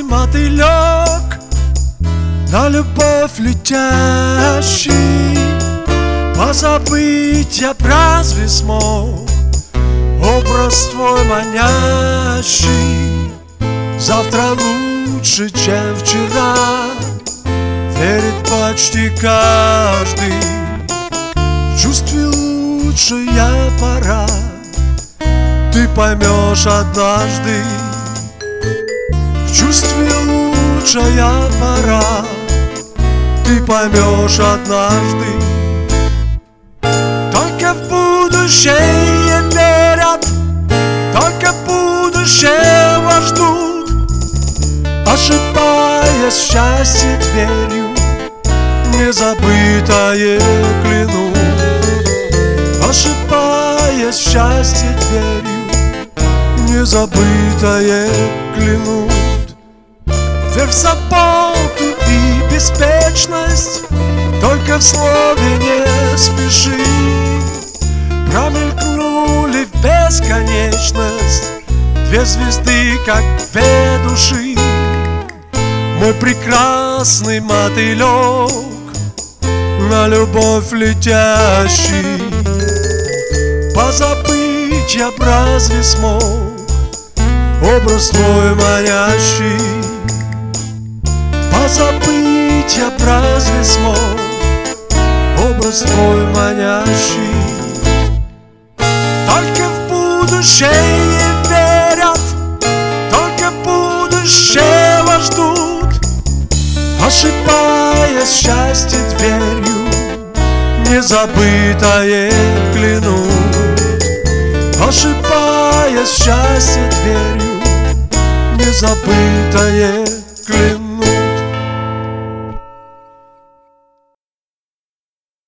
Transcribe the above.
мотылек, на любовь летящий. Позабыть я б разве смог образ твой манящий. Завтра лучше, чем вчера, верит почти каждый. В чувстве лучшая пора, ты поймешь однажды. В чувстве лучшая пора, ты поймешь однажды. Только в будущее верят, только будущего ждут, ошибаясь в счастье дверью, незабытое клянут. Ошибаясь в счастье дверью, незабытое клянут. Верь в заботу и беспечность, только в слове не спеши. Промелькнули в бесконечность две звезды, как две души. Мой прекрасный мотылек, на любовь летящий. Позабыть я б разве смог образ твой манящий. Позабыть я б разве смог образ твой манящий. Только в будущее верят, только будущего ждут, ошибаясь в счастье дверью, незабытое клянут. Ошибаясь в счастье дверью, незабытое клянут.